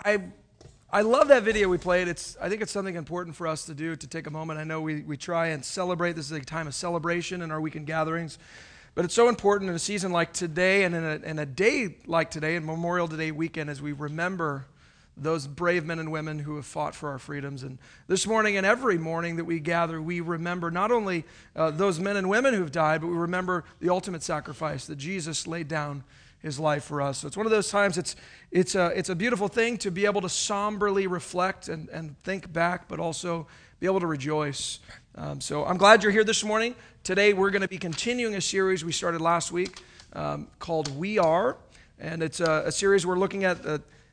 I love that video we played. I think it's something important for us to do, to take a moment. I know we try and celebrate. This is a time of celebration in our weekend gatherings. But it's so important in a season like today and in a day like today, in Memorial Day weekend, as we remember those brave men and women who have fought for our freedoms. And this morning and every morning that we gather, we remember not only those men and women who've died, but we remember the ultimate sacrifice that Jesus laid down his life for us. So it's one of those times, it's a beautiful thing to be able to somberly reflect and think back, but also be able to rejoice. So I'm glad you're here this morning. Today we're going to be continuing a series we started last week called We Are. And it's a series we're looking at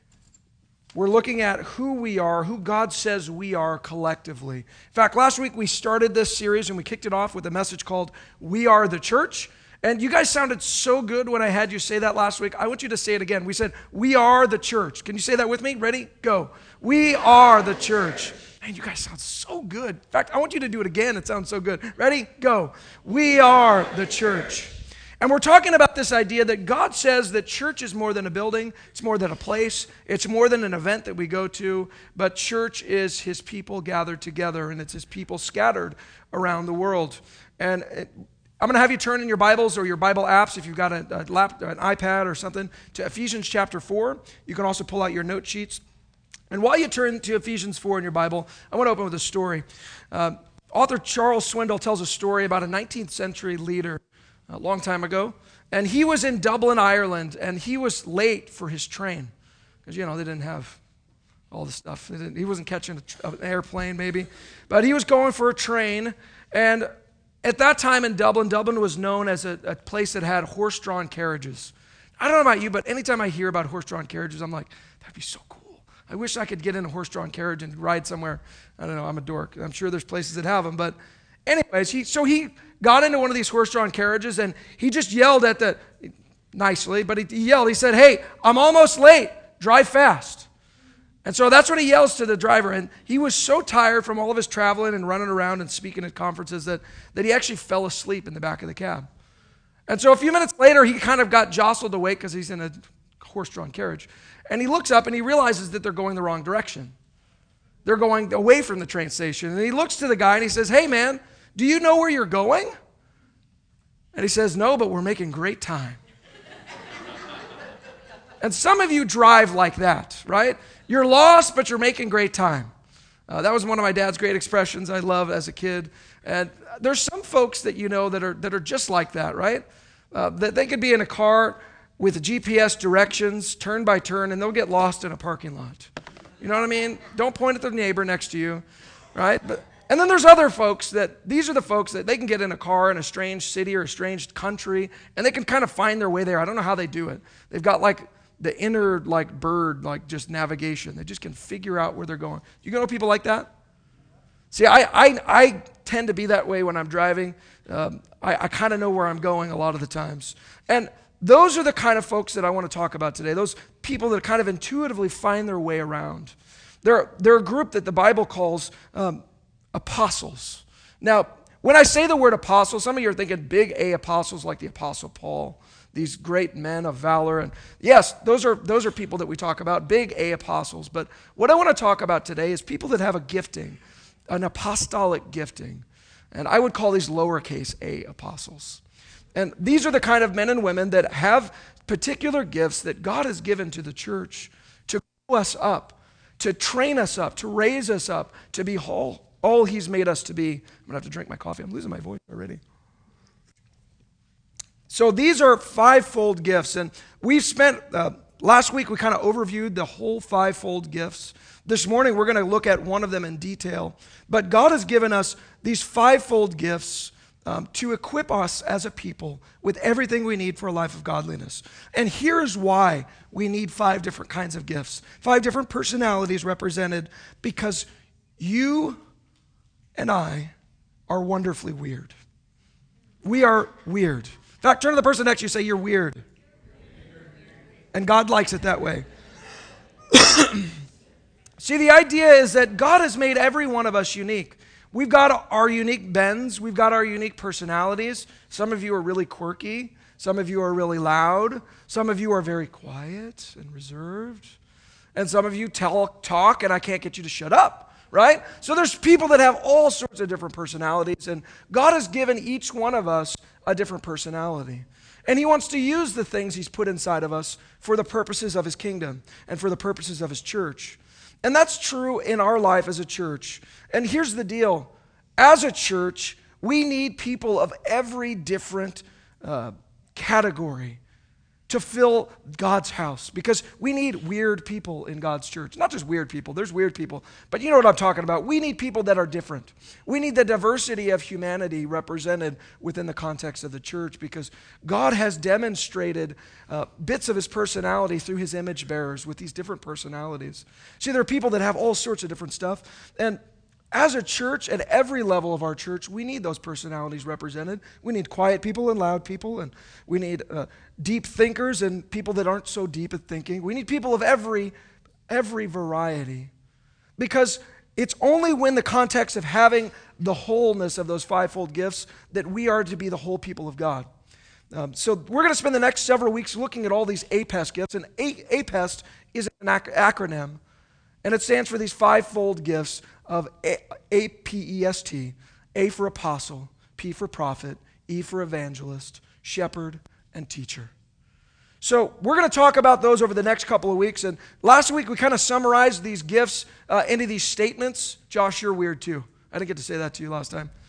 who we are, who God says we are collectively. In fact, last week we started this series and we kicked it off with a message called We Are the Church. And you guys sounded so good when I had you say that last week. I want you to say it again. We said, we are the church. Can you say that with me? Ready? Go. We are the church. Man, you guys sound so good. In fact, I want you to do it again. It sounds so good. Ready? Go. We are the church. And we're talking about this idea that God says that church is more than a building. It's more than a place. It's more than an event that we go to. But church is his people gathered together, and it's his people scattered around the world. And I'm going to have you turn in your Bibles or your Bible apps, if you've got an iPad or something, to Ephesians chapter 4. You can also pull out your note sheets. And while you turn to Ephesians 4 in your Bible, I want to open with a story. Author Charles Swindoll tells a story about a 19th century leader a long time ago. And he was in Dublin, Ireland, and he was late for his train. Because, they didn't have all the stuff. He wasn't catching an airplane, maybe. But he was going for a train, and at that time in Dublin was known as a place that had horse-drawn carriages. I don't know about you, but anytime I hear about horse-drawn carriages, I'm like, that'd be so cool. I wish I could get in a horse-drawn carriage and ride somewhere. I don't know, I'm a dork. I'm sure there's places that have them. But anyways, he got into one of these horse-drawn carriages, and he just yelled nicely, but he yelled. He said, "Hey, I'm almost late. Drive fast." And so that's what he yells to the driver. And he was so tired from all of his traveling and running around and speaking at conferences that he actually fell asleep in the back of the cab. And so a few minutes later, he kind of got jostled awake because he's in a horse-drawn carriage. And he looks up and he realizes that they're going the wrong direction. They're going away from the train station. And he looks to the guy and he says, "Hey, man, do you know where you're going?" And he says, "No, but we're making great time." And some of you drive like that, right? You're lost, but you're making great time. That was one of my dad's great expressions I love as a kid. And there's some folks that you know that are just like that, right? That they could be in a car with GPS directions, turn by turn, and they'll get lost in a parking lot. You know what I mean? Don't point at the neighbor next to you, right? And then there's other folks these are the folks that they can get in a car in a strange city or a strange country, and they can kind of find their way there. I don't know how they do it. They've got the inner bird, just navigation. They just can figure out where they're going. You know people like that? See, I tend to be that way when I'm driving. I kind of know where I'm going a lot of the times. And those are the kind of folks that I want to talk about today. Those people that kind of intuitively find their way around. They're a group that the Bible calls apostles. Now, when I say the word apostle, some of you are thinking big A apostles like the Apostle Paul. These great men of valor. And yes, those are people that we talk about, big A apostles. But what I want to talk about today is people that have a gifting, an apostolic gifting. And I would call these lowercase a apostles. And these are the kind of men and women that have particular gifts that God has given to the church to grow us up, to train us up, to raise us up, to be all he's made us to be. I'm going to have to drink my coffee. I'm losing my voice already. So these are fivefold gifts, and we've spent, last week we kind of overviewed the whole fivefold gifts. This morning we're going to look at one of them in detail, but God has given us these fivefold gifts to equip us as a people with everything we need for a life of godliness. And here's why we need 5 different kinds of gifts, 5 different personalities represented, because you and I are wonderfully weird. We are weird. In fact, turn to the person next to you and say, "You're weird." And God likes it that way. See, the idea is that God has made every one of us unique. We've got our unique bends. We've got our unique personalities. Some of you are really quirky. Some of you are really loud. Some of you are very quiet and reserved. And some of you talk, and I can't get you to shut up, right? So there's people that have all sorts of different personalities, and God has given each one of us a different personality. And he wants to use the things he's put inside of us for the purposes of his kingdom and for the purposes of his church. And that's true in our life as a church. And here's the deal. As a church, we need people of every different category to fill God's house, because we need weird people in God's church. Not just weird people, there's weird people, but you know what I'm talking about. We need people that are different. We need the diversity of humanity represented within the context of the church, because God has demonstrated bits of his personality through his image bearers with these different personalities. See, there are people that have all sorts of different stuff, and as a church, at every level of our church, we need those personalities represented. We need quiet people and loud people, and we need deep thinkers and people that aren't so deep at thinking. We need people of every variety, because it's only when the context of having the wholeness of those fivefold gifts that we are to be the whole people of God. So we're going to spend the next several weeks looking at all these APEST gifts, and APEST is an acronym, and it stands for these fivefold gifts of APEST, A for apostle, P for prophet, E for evangelist, shepherd, and teacher. So we're going to talk about those over the next couple of weeks. And last week we kind of summarized these gifts into these statements. Josh, you're weird too. I didn't get to say that to you last time.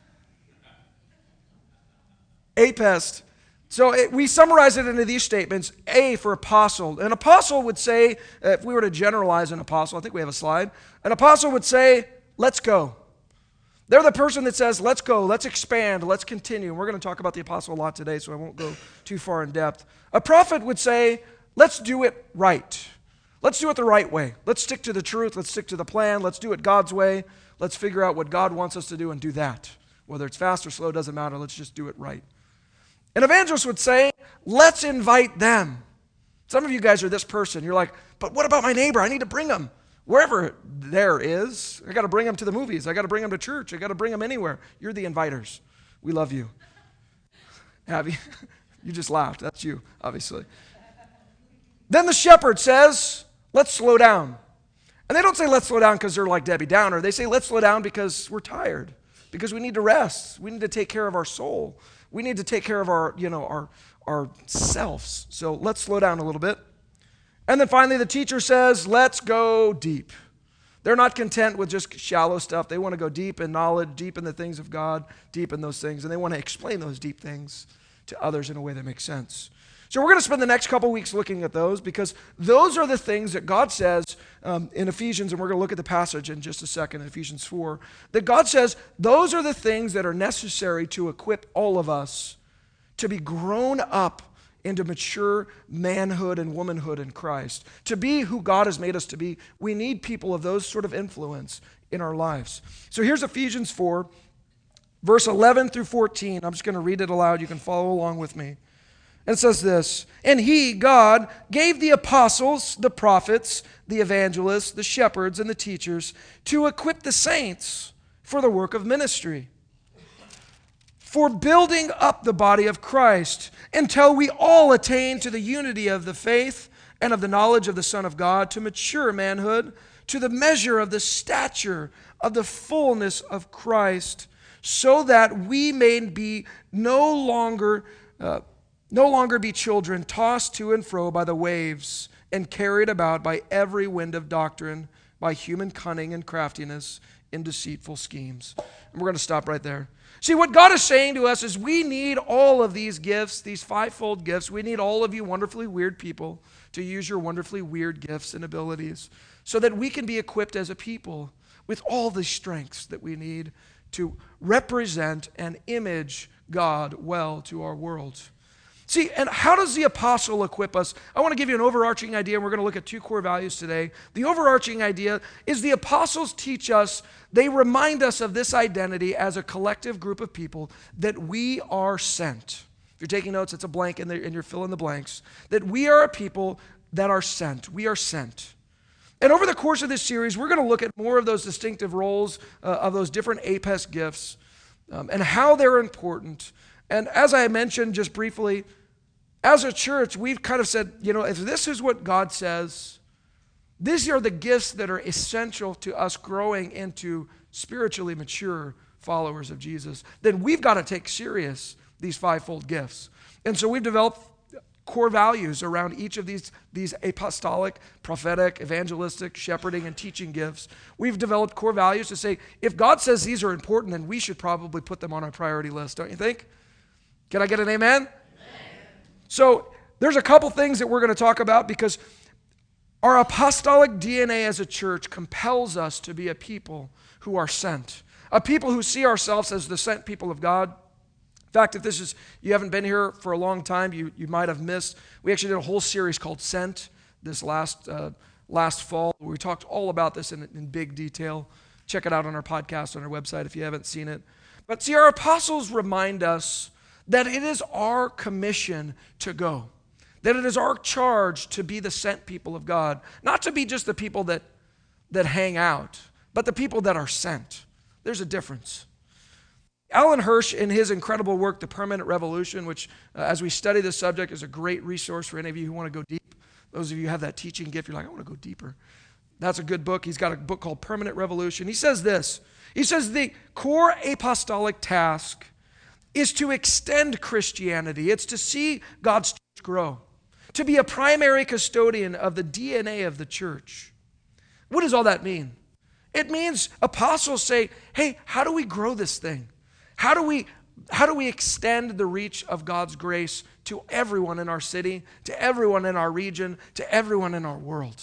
APEST. So we summarize it into these statements. A for apostle. An apostle would say, if we were to generalize an apostle, I think we have a slide. An apostle would say, let's go. They're the person that says, let's go, let's expand, let's continue. And we're going to talk about the apostle a lot today, so I won't go too far in depth. A prophet would say, let's do it right. Let's do it the right way. Let's stick to the truth. Let's stick to the plan. Let's do it God's way. Let's figure out what God wants us to do and do that. Whether it's fast or slow, doesn't matter. Let's just do it right. An evangelist would say, let's invite them. Some of you guys are this person. You're like, but what about my neighbor? I need to bring them. Wherever there is, I got to bring them to the movies. I got to bring them to church. I got to bring them anywhere. You're the inviters. We love you. Abby, you just laughed. That's you, obviously. Then the shepherd says, let's slow down. And they don't say let's slow down because they're like Debbie Downer. They say let's slow down because we're tired, because we need to rest. We need to take care of our soul. We need to take care of our selves. So let's slow down a little bit. And then finally the teacher says, let's go deep. They're not content with just shallow stuff. They want to go deep in knowledge, deep in the things of God, deep in those things. And they want to explain those deep things to others in a way that makes sense. So we're going to spend the next couple weeks looking at those, because those are the things that God says in Ephesians, and we're going to look at the passage in just a second, in Ephesians 4, that God says those are the things that are necessary to equip all of us to be grown up into mature manhood and womanhood in Christ. To be who God has made us to be, we need people of those sort of influence in our lives. So here's Ephesians 4, verse 11 through 14. I'm just going to read it aloud. You can follow along with me. It says this, and he, God, gave the apostles, the prophets, the evangelists, the shepherds, and the teachers to equip the saints for the work of ministry, for building up the body of Christ, until we all attain to the unity of the faith and of the knowledge of the Son of God, to mature manhood, to the measure of the stature of the fullness of Christ, so that we may be no longer be children tossed to and fro by the waves and carried about by every wind of doctrine, by human cunning and craftiness in deceitful schemes. And we're going to stop right there. See, what God is saying to us is we need all of these gifts, these fivefold gifts. We need all of you wonderfully weird people to use your wonderfully weird gifts and abilities so that we can be equipped as a people with all the strengths that we need to represent and image God well to our world. See, and how does the apostle equip us? I want to give you an overarching idea, and we're going to look at two core values today. The overarching idea is the apostles teach us, they remind us of this identity as a collective group of people, that we are sent. If you're taking notes, it's a blank, and you're filling the blanks. That we are a people that are sent. We are sent. And over the course of this series, we're going to look at more of those distinctive roles of those different APEST gifts and how they're important. And as I mentioned just briefly, as a church, we've kind of said, if this is what God says, These are the gifts that are essential to us growing into spiritually mature followers of Jesus. Then we've got to take serious these fivefold gifts. And so we've developed core values around each of these apostolic, prophetic, evangelistic, shepherding, and teaching gifts. We've developed core values to say, if God says these are important, then we should probably put them on our priority list, don't you think? Can I get an amen? Amen. So there's a couple things that we're going to talk about because our apostolic DNA as a church compels us to be a people who are sent, a people who see ourselves as the sent people of God. In fact, if you haven't been here for a long time, you might have missed. We actually did a whole series called Sent this last fall. We talked all about this in big detail. Check it out on our podcast, on our website if you haven't seen it. But see, our apostles remind us that it is our commission to go, that it is our charge to be the sent people of God, not to be just the people that hang out, but the people that are sent. There's a difference. Alan Hirsch, in his incredible work, The Permanent Revolution, which as we study this subject is a great resource for any of you who want to go deep. Those of you who have that teaching gift, you're like, I want to go deeper. That's a good book. He's got a book called Permanent Revolution. He says this. He says the core apostolic task is to extend Christianity. It's to see God's church grow, to be a primary custodian of the DNA of the church. What does all that mean? It means apostles say, hey, how do we grow this thing? How do we extend the reach of God's grace to everyone in our city, to everyone in our region, to everyone in our world?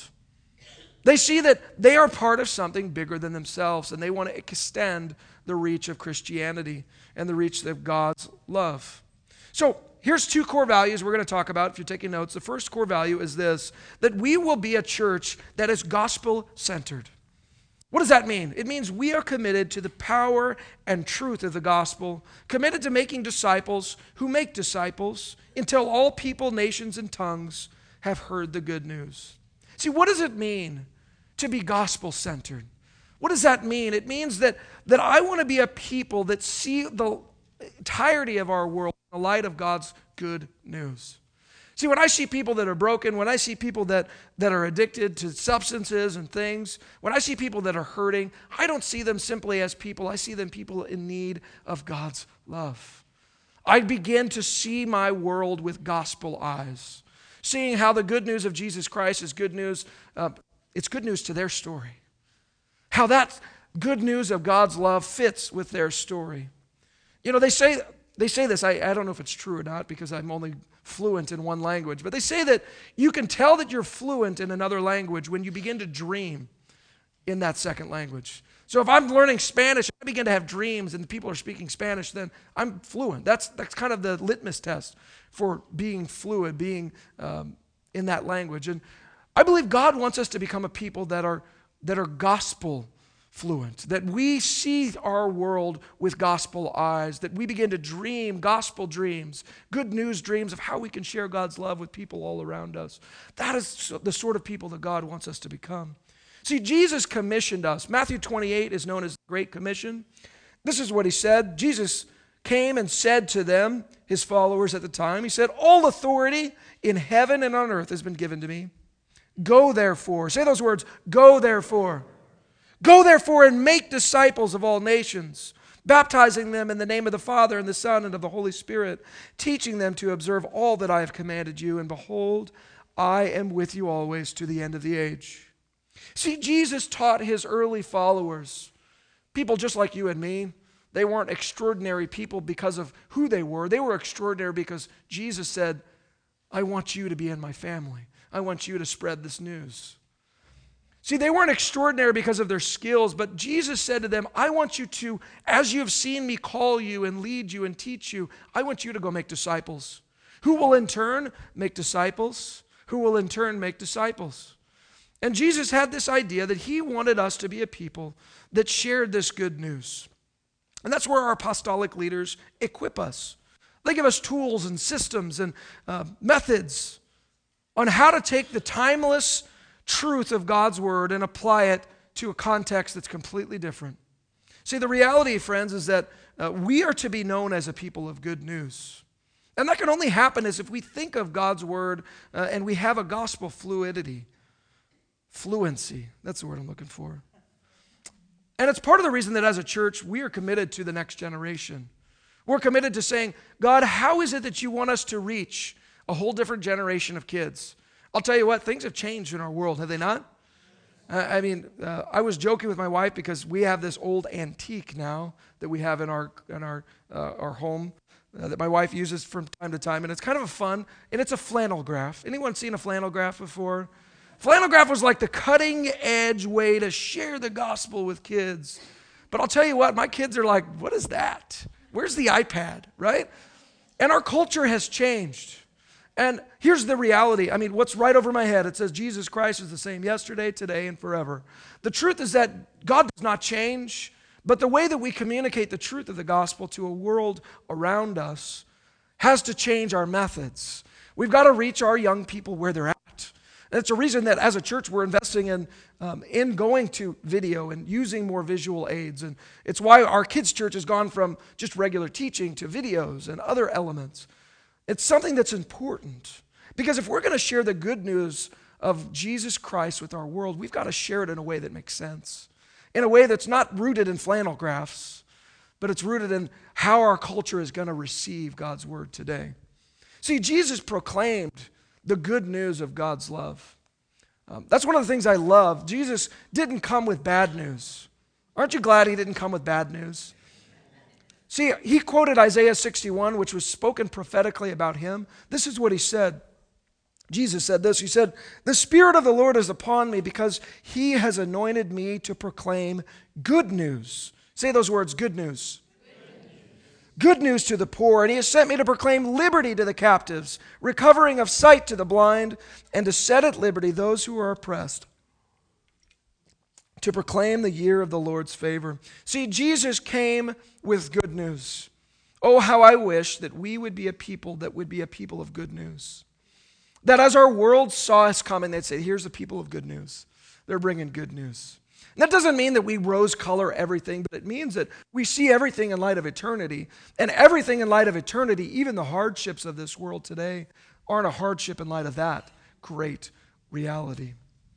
They see that they are part of something bigger than themselves, and they want to extend the reach of Christianity and the reach of God's love. So here's two core values we're going to talk about if you're taking notes. The first core value is this, that we will be a church that is gospel-centered. What does that mean? It means we are committed to the power and truth of the gospel, committed to making disciples who make disciples until all people, nations, and tongues have heard the good news. See, what does it mean to be gospel-centered? What does that mean? It means that I want to be a people that see the entirety of our world in the light of God's good news. See, when I see people that are broken, when I see people that are addicted to substances and things, when I see people that are hurting, I don't see them simply as people. I see them people in need of God's love. I begin to see my world with gospel eyes, seeing how the good news of Jesus Christ is good news. It's good news to their story. How that good news of God's love fits with their story. You know, they say this, I don't know if it's true or not because I'm only fluent in one language, but they say that you can tell that you're fluent in another language when you begin to dream in that second language. So if I'm learning Spanish, I begin to have dreams and people are speaking Spanish, then I'm fluent. That's kind of the litmus test for being fluid, being in that language. And I believe God wants us to become a people that are gospel fluent, that we see our world with gospel eyes, that we begin to dream gospel dreams, good news dreams of how we can share God's love with people all around us. That is the sort of people that God wants us to become. See, Jesus commissioned us. Matthew 28 is known as the Great Commission. This is what he said. Jesus came and said to them, his followers at the time, he said, all authority in heaven and on earth has been given to me. Go therefore, say those words, go therefore. Go therefore and make disciples of all nations, baptizing them in the name of the Father and the Son and of the Holy Spirit, teaching them to observe all that I have commanded you. And behold, I am with you always to the end of the age. See, Jesus taught his early followers, people just like you and me. They weren't extraordinary people because of who they were. They were extraordinary because Jesus said, I want you to be in my family. I want you to spread this news. See, they weren't extraordinary because of their skills, but Jesus said to them, I want you to, as you have seen me call you and lead you and teach you, I want you to go make disciples. Who will in turn make disciples? Who will in turn make disciples? And Jesus had this idea that he wanted us to be a people that shared this good news. And that's where our apostolic leaders equip us. They give us tools and systems and methods on how to take the timeless truth of God's word and apply it to a context that's completely different. See, the reality, friends, is that we are to be known as a people of good news. And that can only happen as if we think of God's word and we have a gospel fluidity. Fluency. That's the word I'm looking for. And it's part of the reason that as a church, we are committed to the next generation. We're committed to saying, God, how is it that you want us to reach a whole different generation of kids? I'll tell you what, things have changed in our world, have they not? I was joking with my wife because we have this old antique now that we have in our home that my wife uses from time to time, and it's kind of a fun, and it's a flannel graph. Anyone seen a flannel graph before? Flannel graph was like the cutting edge way to share the gospel with kids. But I'll tell you what, my kids are like, what is that? Where's the iPad, right? And our culture has changed. And here's the reality. What's right over my head? It says Jesus Christ is the same yesterday, today, and forever. The truth is that God does not change, but the way that we communicate the truth of the gospel to a world around us has to change our methods. We've got to reach our young people where they're at. And it's a reason that as a church we're investing in going to video and using more visual aids. And it's why our kids' church has gone from just regular teaching to videos and other elements. It's something that's important. Because if we're going to share the good news of Jesus Christ with our world, we've got to share it in a way that makes sense. In a way that's not rooted in flannel graphs, but it's rooted in how our culture is going to receive God's word today. See, Jesus proclaimed the good news of God's love. That's one of the things I love. Jesus didn't come with bad news. Aren't you glad he didn't come with bad news? See, he quoted Isaiah 61, which was spoken prophetically about him. This is what he said. Jesus said this. He said, "The Spirit of the Lord is upon me because he has anointed me to proclaim good news." Say those words, good news. Good news to the poor, and he has sent me to proclaim liberty to the captives, recovering of sight to the blind, and to set at liberty those who are oppressed, to proclaim the year of the Lord's favor. See, Jesus came with good news. Oh, how I wish that we would be a people that would be a people of good news. That as our world saw us coming, they'd say, here's the people of good news. They're bringing good news. And that doesn't mean that we rose color everything, but it means that we see everything in light of eternity. And everything in light of eternity, even the hardships of this world today, aren't a hardship in light of that great reality.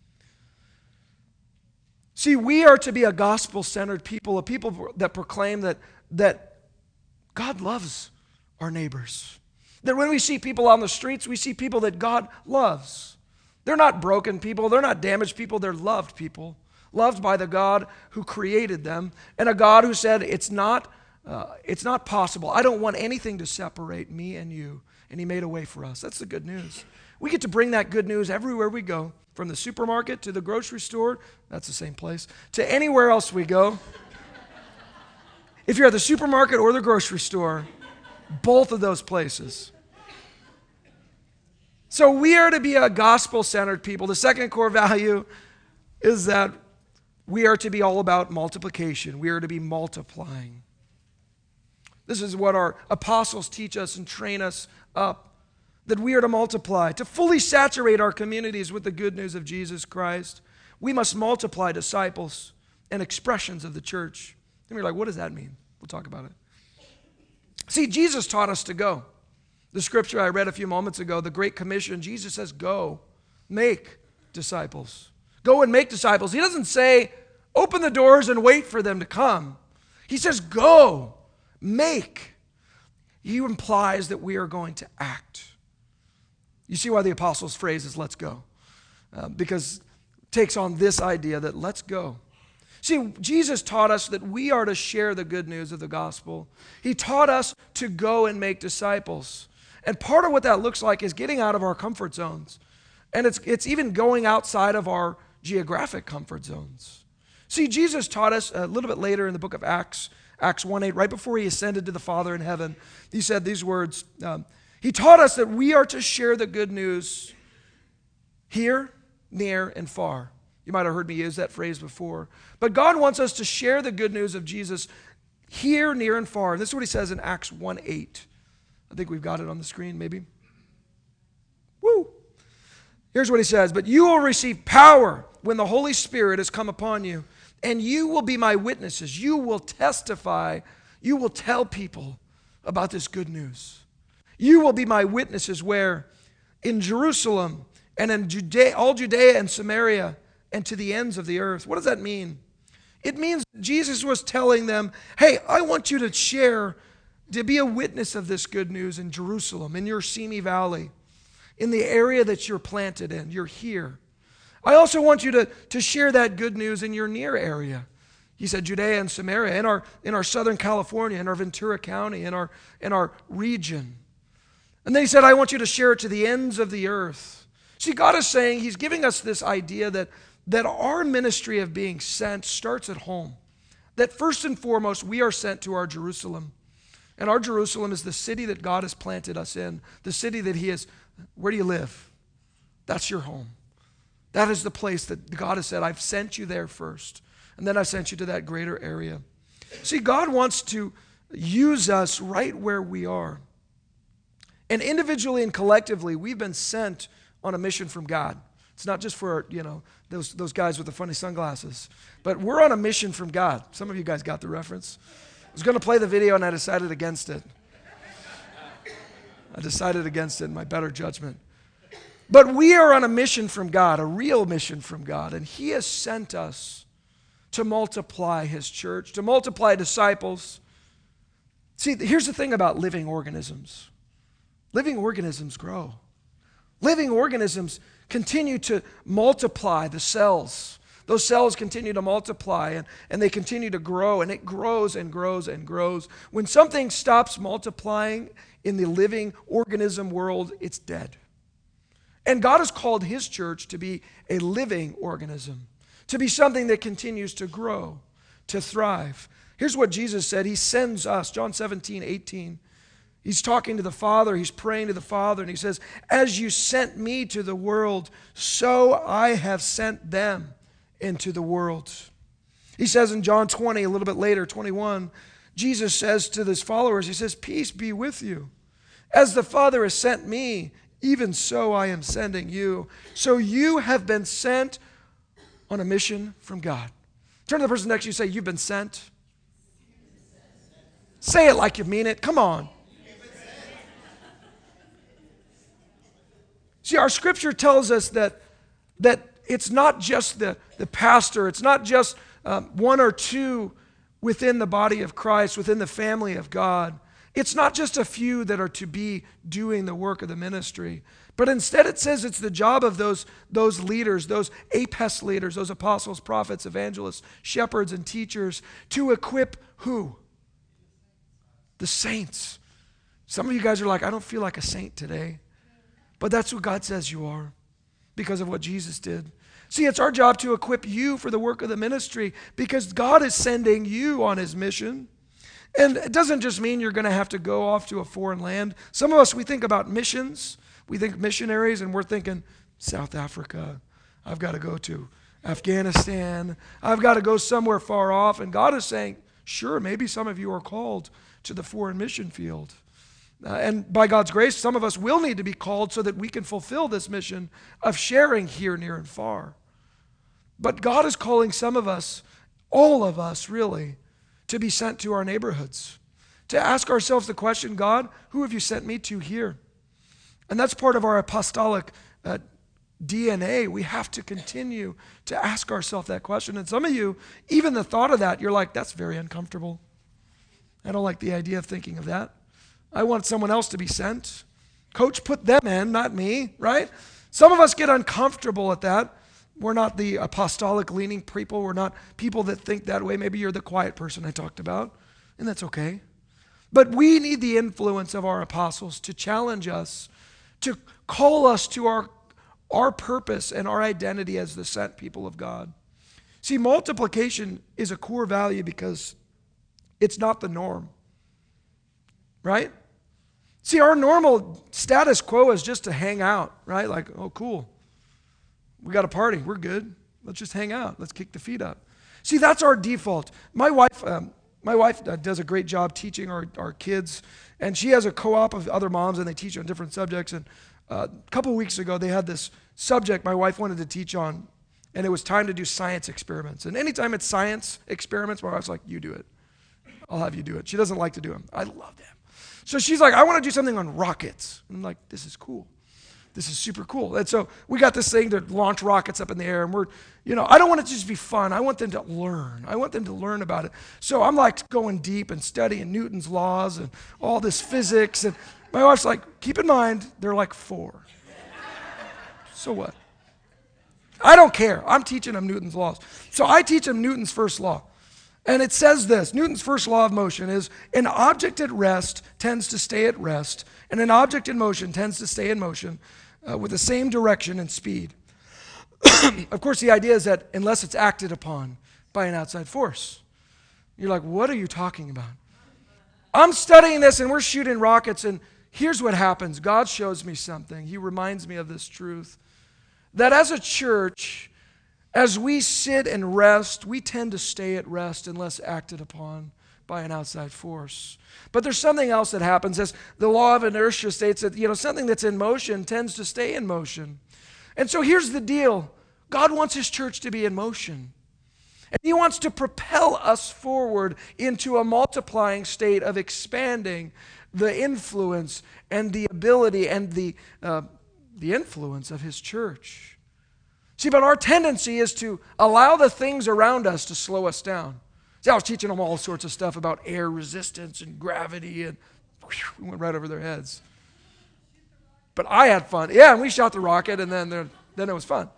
See, we are to be a gospel-centered people, a people that proclaim that God loves our neighbors. That when we see people on the streets, we see people that God loves. They're not broken people, they're not damaged people, they're loved people. Loved by the God who created them, and a God who said, it's not possible. I don't want anything to separate me and you. And he made a way for us. That's the good news. We get to bring that good news everywhere we go, from the supermarket to the grocery store. That's the same place. To anywhere else we go. If you're at the supermarket or the grocery store, both of those places. So we are to be a gospel-centered people. The second core value is that we are to be all about multiplication. We are to be multiplying. This is what our apostles teach us and train us up, that we are to multiply. To fully saturate our communities with the good news of Jesus Christ, we must multiply disciples and expressions of the church. And you're like, what does that mean? We'll talk about it. See, Jesus taught us to go. The scripture I read a few moments ago, the Great Commission, Jesus says, go, make disciples. Go and make disciples. He doesn't say, open the doors and wait for them to come. He says, go, make. He implies that we are going to act. You see why the apostles' phrase is let's go. Because it takes on this idea that let's go. See, Jesus taught us that we are to share the good news of the gospel. He taught us to go and make disciples. And part of what that looks like is getting out of our comfort zones. And it's even going outside of our geographic comfort zones. See, Jesus taught us a little bit later in the book of Acts 1:8, right before he ascended to the Father in heaven, he said these words. He taught us that we are to share the good news here, near, and far. You might have heard me use that phrase before. But God wants us to share the good news of Jesus here, near, and far. And this is what he says in Acts 1:8. I think we've got it on the screen, maybe. Woo! Here's what he says, but you will receive power when the Holy Spirit has come upon you, and you will be my witnesses. You will testify. You will tell people about this good news. You will be my witnesses where? In Jerusalem and in Judea, all Judea and Samaria and to the ends of the earth. What does that mean? It means Jesus was telling them, hey, I want you to share, to be a witness of this good news in Jerusalem, in your Simi Valley, in the area that you're planted in. You're here. I also want you to share that good news in your near area. He said Judea and Samaria, in our Southern California, in our Ventura County, in our region. And then he said, I want you to share it to the ends of the earth. See, God is saying, he's giving us this idea that our ministry of being sent starts at home. That first and foremost, we are sent to our Jerusalem. And our Jerusalem is the city that God has planted us in, the city that he has. Where do you live? That's your home. That is the place that God has said, I've sent you there first. And then I sent you to that greater area. See, God wants to use us right where we are. And individually and collectively, we've been sent on a mission from God. It's not just for, those guys with the funny sunglasses. But we're on a mission from God. Some of you guys got the reference. I was going to play the video and I decided against it. I decided against it in my better judgment. But we are on a mission from God, a real mission from God. And he has sent us to multiply his church, to multiply disciples. See, here's the thing about living organisms. Living organisms grow. Living organisms continue to multiply the cells. Those cells continue to multiply and they continue to grow, and it grows and grows and grows. When something stops multiplying in the living organism world, it's dead. And God has called his church to be a living organism, to be something that continues to grow, to thrive. Here's what Jesus said. He sends us, John 17:18. He's talking to the Father. He's praying to the Father. And he says, as you sent me to the world, so I have sent them into the world. He says in John 20, a little bit later, 21, Jesus says to his followers, he says, peace be with you. As the Father has sent me, even so I am sending you. So you have been sent on a mission from God. Turn to the person next to you and say, you've been sent. Say it like you mean it. Come on. See, our scripture tells us that it's not just the pastor, it's not just one or two within the body of Christ, within the family of God. It's not just a few that are to be doing the work of the ministry, but instead it says it's the job of those leaders, those APES leaders, those apostles, prophets, evangelists, shepherds, and teachers to equip who? The saints. Some of you guys are like, I don't feel like a saint today. But that's what God says you are because of what Jesus did. See, it's our job to equip you for the work of the ministry because God is sending you on his mission. And it doesn't just mean you're going to have to go off to a foreign land. Some of us, we think about missions. We think missionaries, and we're thinking South Africa. I've got to go to Afghanistan. I've got to go somewhere far off. And God is saying, sure, maybe some of you are called to the foreign mission field. And by God's grace, some of us will need to be called so that we can fulfill this mission of sharing here, near, and far. But God is calling some of us, all of us really, to be sent to our neighborhoods, to ask ourselves the question, God, who have you sent me to here? And that's part of our apostolic DNA. We have to continue to ask ourselves that question. And some of you, even the thought of that, you're like, that's very uncomfortable. I don't like the idea of thinking of that. I want someone else to be sent. Coach, put them in, not me, right? Some of us get uncomfortable at that. We're not the apostolic leaning people. We're not people that think that way. Maybe you're the quiet person I talked about, and that's okay. But we need the influence of our apostles to challenge us, to call us to our purpose and our identity as the sent people of God. See, multiplication is a core value because it's not the norm, right? See, our normal status quo is just to hang out, right? Like, oh, cool. We got a party. We're good. Let's just hang out. Let's kick the feet up. See, that's our default. My wife does a great job teaching our kids, and she has a co-op of other moms, and they teach on different subjects. And a couple of weeks ago, they had this subject my wife wanted to teach on, and it was time to do science experiments. And anytime it's science experiments, my wife's like, you do it. I'll have you do it. She doesn't like to do them. I love them. So she's like, I want to do something on rockets. I'm like, this is cool. this is super cool. And so we got this thing to launch rockets up in the air, and I don't want it to just be fun. I want them to learn. I want them to learn about it. So I'm like going deep and studying Newton's laws and all this physics. And my wife's like, keep in mind, they're like 4. So what? I don't care. I'm teaching them Newton's laws. So I teach them Newton's first law. And it says this, Newton's first law of motion is, an object at rest tends to stay at rest, and an object in motion tends to stay in motion with the same direction and speed. Of course, the idea is that unless it's acted upon by an outside force. You're like, what are you talking about? I'm studying this, and we're shooting rockets, and here's what happens. God shows me something. He reminds me of this truth. That as a church, as we sit and rest, we tend to stay at rest unless acted upon by an outside force. But there's something else that happens. As the law of inertia states that, something that's in motion tends to stay in motion. And so here's the deal. God wants his church to be in motion. And he wants to propel us forward into a multiplying state of expanding the influence and the ability and the influence of his church. See, but our tendency is to allow the things around us to slow us down. See, I was teaching them all sorts of stuff about air resistance and gravity, and we went right over their heads. But I had fun. Yeah, and we shot the rocket, and then it was fun.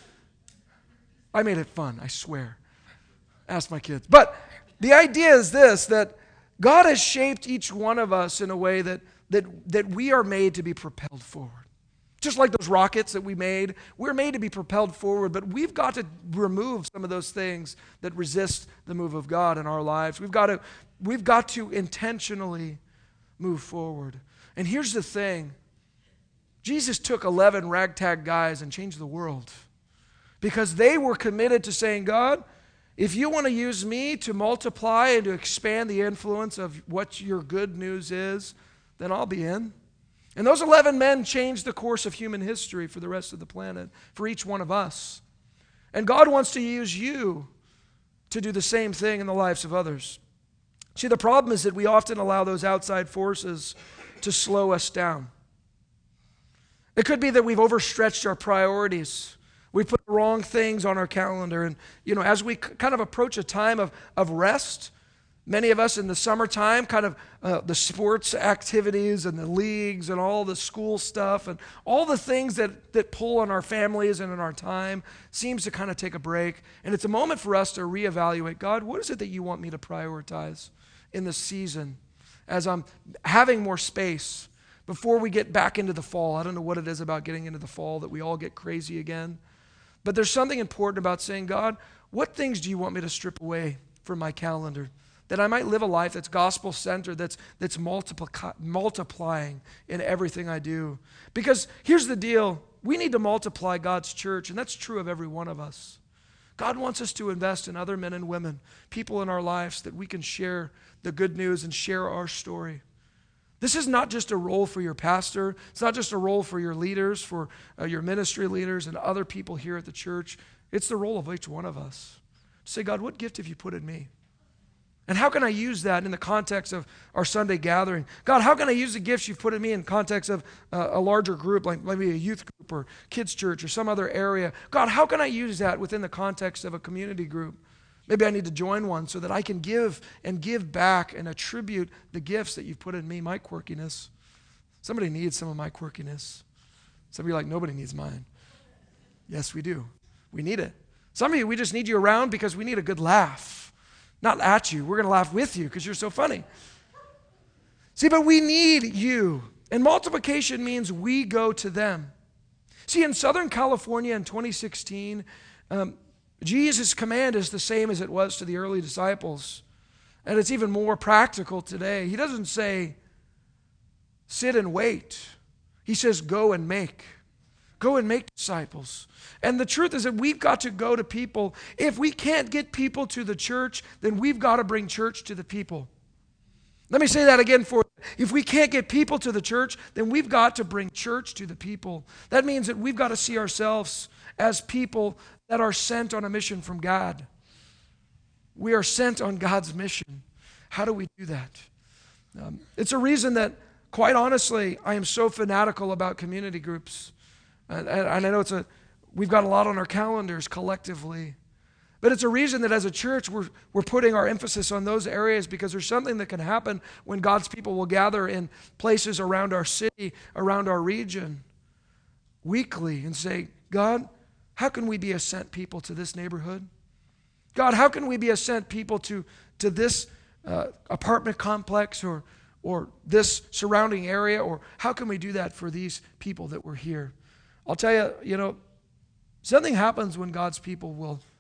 I made it fun, I swear. Ask my kids. But the idea is this, that God has shaped each one of us in a way that we are made to be propelled forward. Just like those rockets that we made, we're made to be propelled forward, but we've got to remove some of those things that resist the move of God in our lives. We've got to intentionally move forward. And here's the thing. Jesus took 11 ragtag guys and changed the world because they were committed to saying, God, if you want to use me to multiply and to expand the influence of what your good news is, then I'll be in. And those 11 men changed the course of human history for the rest of the planet, for each one of us. And God wants to use you to do the same thing in the lives of others. See, the problem is that we often allow those outside forces to slow us down. It could be that we've overstretched our priorities. We put the wrong things on our calendar. And, as we kind of approach a time of rest, many of us in the summertime, kind of the sports activities and the leagues and all the school stuff and all the things that pull on our families and in our time seems to kind of take a break. And it's a moment for us to reevaluate, God, what is it that you want me to prioritize in this season as I'm having more space before we get back into the fall? I don't know what it is about getting into the fall that we all get crazy again. But there's something important about saying, God, what things do you want me to strip away from my calendar? That I might live a life that's gospel-centered, that's multiplying in everything I do. Because here's the deal. We need to multiply God's church, and that's true of every one of us. God wants us to invest in other men and women, people in our lives that we can share the good news and share our story. This is not just a role for your pastor. It's not just a role for your leaders, for your ministry leaders and other people here at the church. It's the role of each one of us. Say, God, what gift have you put in me? And how can I use that in the context of our Sunday gathering? God, how can I use the gifts you've put in me in context of a larger group, like maybe a youth group or kids church or some other area? God, how can I use that within the context of a community group? Maybe I need to join one so that I can give and give back and attribute the gifts that you've put in me, my quirkiness. Somebody needs some of my quirkiness. Some of you are like, nobody needs mine. Yes, we do. We need it. Some of you, we just need you around because we need a good laugh. Not at you. We're going to laugh with you because you're so funny. See, but we need you. And multiplication means we go to them. See, in Southern California in 2016, Jesus' command is the same as it was to the early disciples. And it's even more practical today. He doesn't say, sit and wait. He says, go and make. Go and make disciples. And the truth is that we've got to go to people. If we can't get people to the church, then we've got to bring church to the people. Let me say that again for you. If we can't get people to the church, then we've got to bring church to the people. That means that we've got to see ourselves as people that are sent on a mission from God. We are sent on God's mission. How do we do that? It's a reason that, quite honestly, I am so fanatical about community groups. And I know we've got a lot on our calendars collectively. But it's a reason that as a church, we're putting our emphasis on those areas because there's something that can happen when God's people will gather in places around our city, around our region, weekly and say, God, how can we be a sent people to this neighborhood? God, how can we be a sent people to this apartment complex or this surrounding area? Or how can we do that for these people that were here? I'll tell you, something happens when God's people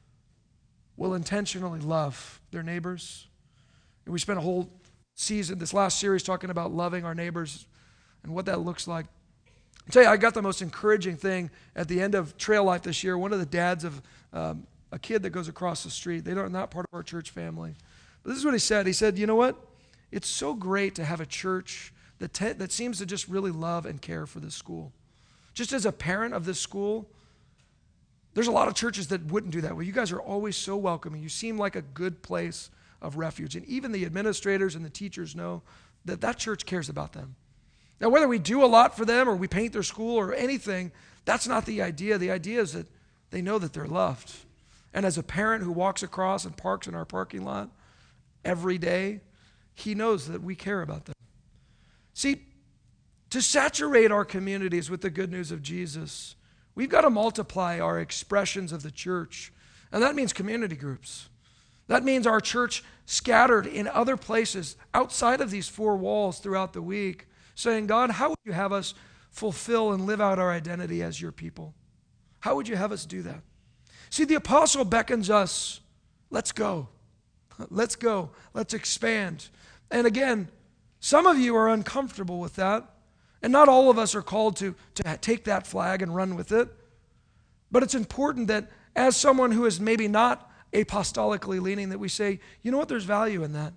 will intentionally love their neighbors. And we spent a whole season, this last series, talking about loving our neighbors and what that looks like. I'll tell you, I got the most encouraging thing at the end of Trail Life this year. One of the dads of a kid that goes across the street, they're not part of our church family. But this is what he said. He said, you know what? It's so great to have a church that seems to just really love and care for this school. Just as a parent of this school, there's a lot of churches that wouldn't do that. Well, you guys are always so welcoming. You seem like a good place of refuge. And even the administrators and the teachers know that church cares about them. Now, whether we do a lot for them or we paint their school or anything, that's not the idea. The idea is that they know that they're loved. And as a parent who walks across and parks in our parking lot every day, he knows that we care about them. See, to saturate our communities with the good news of Jesus, we've got to multiply our expressions of the church. And that means community groups. That means our church scattered in other places outside of these four walls throughout the week, saying, God, how would you have us fulfill and live out our identity as your people? How would you have us do that? See, the apostle beckons us, let's go. Let's go. Let's expand. And again, some of you are uncomfortable with that. And not all of us are called to take that flag and run with it. But it's important that as someone who is maybe not apostolically leaning, that we say, you know what, there's value in that.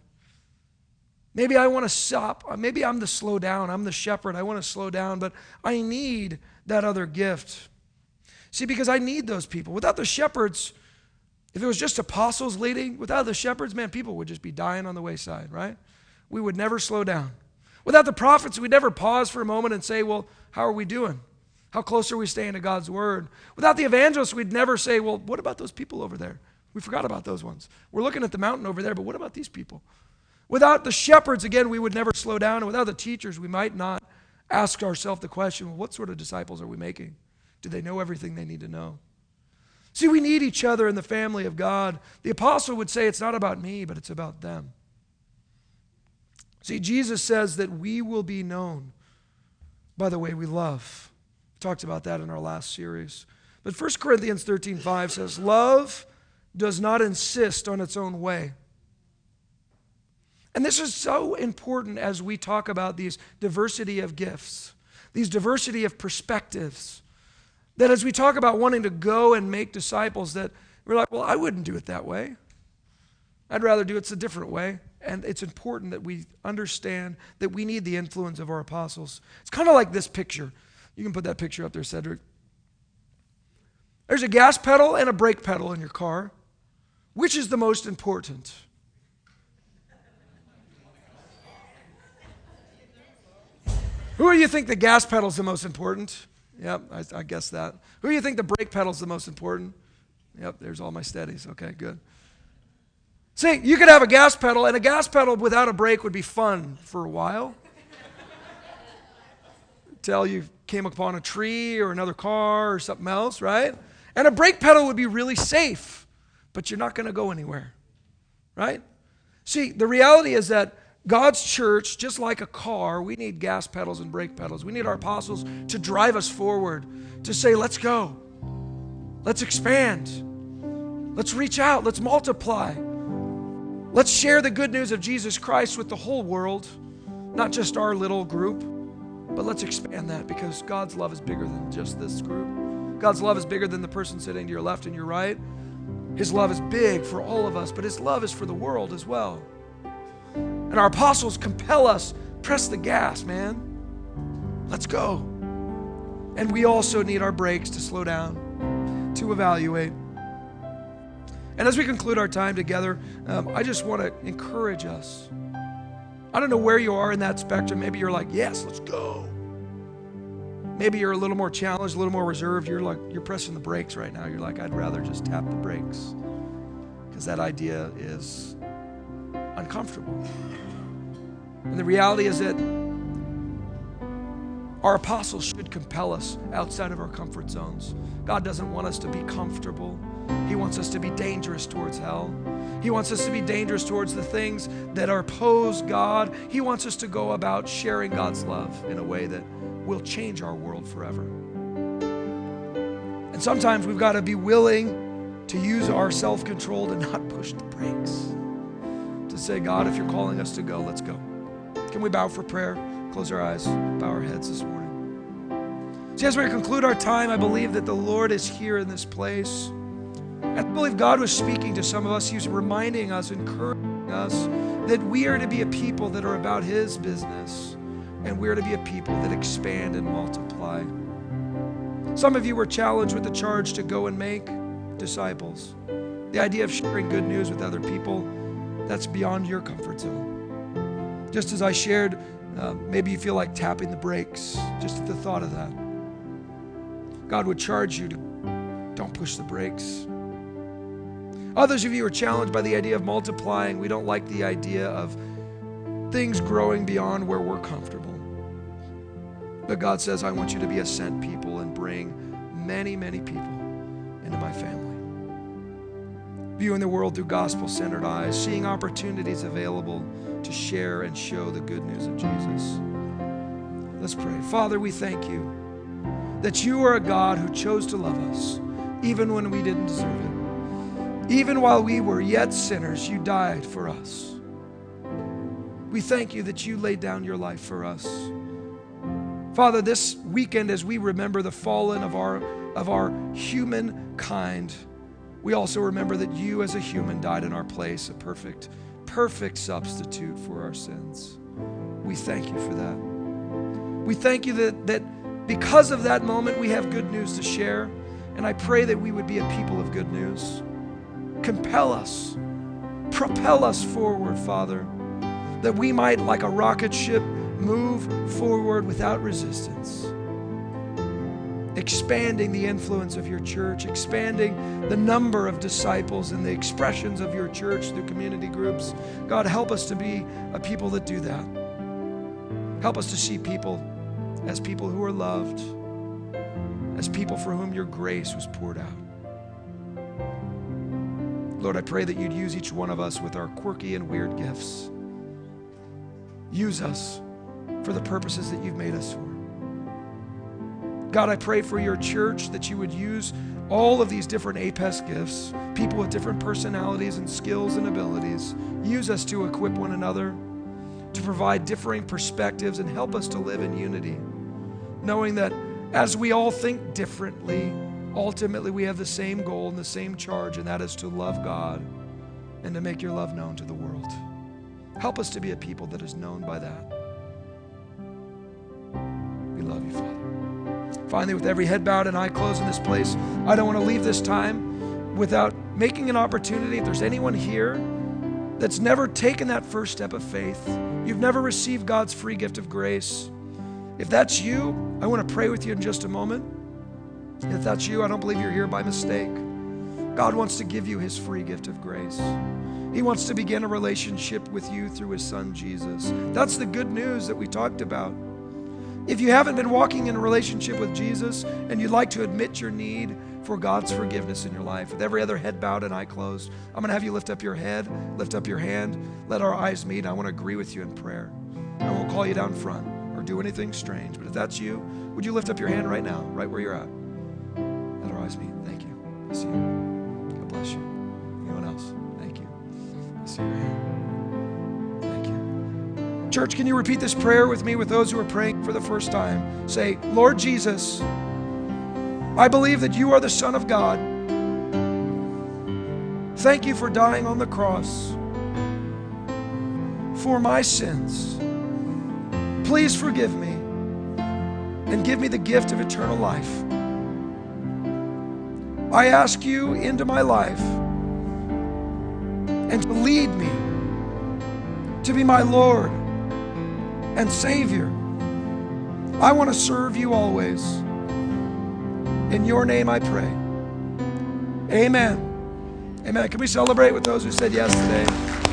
Maybe I want to stop. Maybe I'm the slow down. I'm the shepherd. I want to slow down, but I need that other gift. See, because I need those people. Without the shepherds, if it was just apostles leading, without the shepherds, man, people would just be dying on the wayside, right? We would never slow down. Without the prophets, we'd never pause for a moment and say, well, how are we doing? How close are we staying to God's word? Without the evangelists, we'd never say, well, what about those people over there? We forgot about those ones. We're looking at the mountain over there, but what about these people? Without the shepherds, again, we would never slow down. And without the teachers, we might not ask ourselves the question, well, what sort of disciples are we making? Do they know everything they need to know? See, we need each other in the family of God. The apostle would say it's not about me, but it's about them. See, Jesus says that we will be known by the way we love. We talked about that in our last series. But 1 Corinthians 13:5 says, love does not insist on its own way. And this is so important as we talk about these diversity of gifts, these diversity of perspectives, that as we talk about wanting to go and make disciples, that we're like, well, I wouldn't do it that way. I'd rather do it a different way. And it's important that we understand that we need the influence of our apostles. It's kind of like this picture. You can put that picture up there, Cedric. There's a gas pedal and a brake pedal in your car. Which is the most important? Who do you think the gas pedal is the most important? Yep, I guess that. Who do you think the brake pedal is the most important? Yep, there's all my steadies. Okay, good. See, you could have a gas pedal, and a gas pedal without a brake would be fun for a while. Till you came upon a tree or another car or something else, right? And a brake pedal would be really safe, but you're not going to go anywhere, right? See, the reality is that God's church, just like a car, we need gas pedals and brake pedals. We need our apostles to drive us forward, to say, let's go. Let's expand. Let's reach out. Let's multiply. Let's share the good news of Jesus Christ with the whole world, not just our little group, but let's expand that because God's love is bigger than just this group. God's love is bigger than the person sitting to your left and your right. His love is big for all of us, but His love is for the world as well. And our apostles compel us, press the gas, man. Let's go. And we also need our brakes to slow down, to evaluate. And as we conclude our time together, I just want to encourage us. I don't know where you are in that spectrum. Maybe you're like, yes, let's go. Maybe you're a little more challenged, a little more reserved. You're pressing the brakes right now. You're like, I'd rather just tap the brakes because that idea is uncomfortable. And the reality is that our apostles should compel us outside of our comfort zones. God doesn't want us to be comfortable. He wants us to be dangerous towards hell. He wants us to be dangerous towards the things that oppose God. He wants us to go about sharing God's love in a way that will change our world forever. And sometimes we've got to be willing to use our self-control to not push the brakes. To say, God, if you're calling us to go, let's go. Can we bow for prayer? Close our eyes, bow our heads this morning. See, as we conclude our time, I believe that the Lord is here in this place. And I believe God was speaking to some of us. He was reminding us, encouraging us that we are to be a people that are about His business, and we are to be a people that expand and multiply. Some of you were challenged with the charge to go and make disciples. The idea of sharing good news with other people, that's beyond your comfort zone. Just as I shared, maybe you feel like tapping the brakes just at the thought of that. God would charge you to don't push the brakes. Others of you are challenged by the idea of multiplying. We don't like the idea of things growing beyond where we're comfortable. But God says, I want you to be a sent people and bring many, many people into my family. Viewing the world through gospel-centered eyes, seeing opportunities available to share and show the good news of Jesus. Let's pray. Father, we thank you that you are a God who chose to love us even when we didn't deserve it. Even while we were yet sinners, you died for us. We thank you that you laid down your life for us. Father, this weekend as we remember the fallen of our human kind, we also remember that you as a human died in our place, a perfect substitute for our sins. We thank you for that. We thank you that because of that moment, we have good news to share. And I pray that we would be a people of good news. Compel us, propel us forward, Father, that we might, like a rocket ship, move forward without resistance. Expanding the influence of your church, expanding the number of disciples and the expressions of your church through community groups. God, help us to be a people that do that. Help us to see people as people who are loved, as people for whom your grace was poured out. Lord, I pray that you'd use each one of us with our quirky and weird gifts. Use us for the purposes that you've made us for. God, I pray for your church that you would use all of these different APES gifts, people with different personalities and skills and abilities. Use us to equip one another, to provide differing perspectives and help us to live in unity, knowing that as we all think differently, ultimately we have the same goal and the same charge, and that is to love God and to make your love known to the world. Help us to be a people that is known by that. We love you, Father. Finally, with every head bowed and eye closed in this place, I don't want to leave this time without making an opportunity. If there's anyone here that's never taken that first step of faith, you've never received God's free gift of grace, if that's you, I want to pray with you in just a moment. If that's you, I don't believe you're here by mistake. God wants to give you his free gift of grace. He wants to begin a relationship with you through his son, Jesus. That's the good news that we talked about. If you haven't been walking in a relationship with Jesus and you'd like to admit your need for God's forgiveness in your life, with every other head bowed and eye closed, I'm going to have you lift up your head, lift up your hand, let our eyes meet. I want to agree with you in prayer. I won't call you down front or do anything strange, but if that's you, would you lift up your hand right now, right where you're at? Let our eyes meet. Thank you. I see you. God bless you. Anyone else? Thank you. I see your hand. Thank you. Church, can you repeat this prayer with me with those who are praying for the first time? Say, Lord Jesus, I believe that you are the Son of God. Thank you for dying on the cross for my sins. Please forgive me and give me the gift of eternal life. I ask you into my life and to lead me to be my Lord and Savior. I want to serve you always. In your name I pray. Amen. Amen. Can we celebrate with those who said yes today?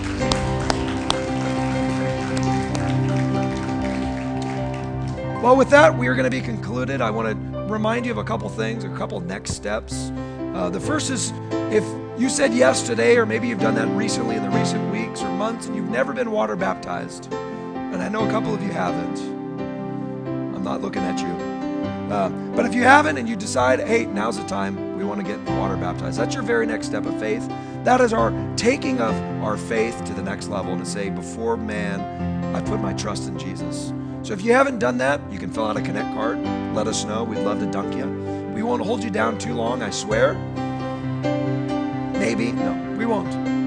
Well, with that, we are going to be concluded. I want to remind you of a couple things, a couple next steps. The first is, if you said yes today, or maybe you've done that recently in the recent weeks or months, and you've never been water baptized, and I know a couple of you haven't. I'm not looking at you. But if you haven't and you decide, hey, now's the time, we want to get water baptized, that's your very next step of faith. That is our taking of our faith to the next level, and to say, before man, I put my trust in Jesus. So if you haven't done that, you can fill out a Connect card. Let us know. We'd love to dunk you. We won't hold you down too long, I swear. Maybe. No, we won't.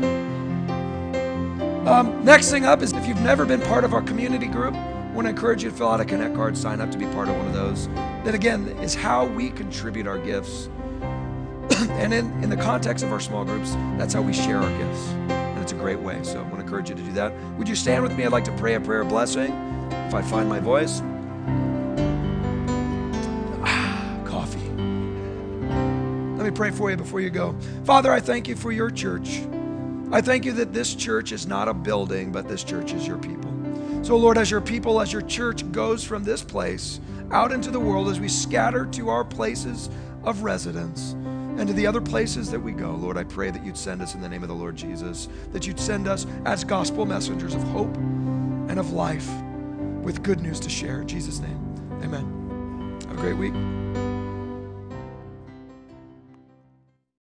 Next thing up is, if you've never been part of our community group, I want to encourage you to fill out a Connect card, sign up to be part of one of those. That, again, is how we contribute our gifts. And in the context of our small groups, that's how we share our gifts. And it's a great way. So I want to encourage you to do that. Would you stand with me? I'd like to pray a prayer of blessing. If I find my voice. Coffee. Let me pray for you before you go. Father, I thank you for your church. I thank you that this church is not a building, but this church is your people. So Lord, as your people, as your church goes from this place out into the world, as we scatter to our places of residence and to the other places that we go, Lord, I pray that you'd send us in the name of the Lord Jesus, that you'd send us as gospel messengers of hope and of life, with good news to share. In Jesus' name, amen. Have a great week.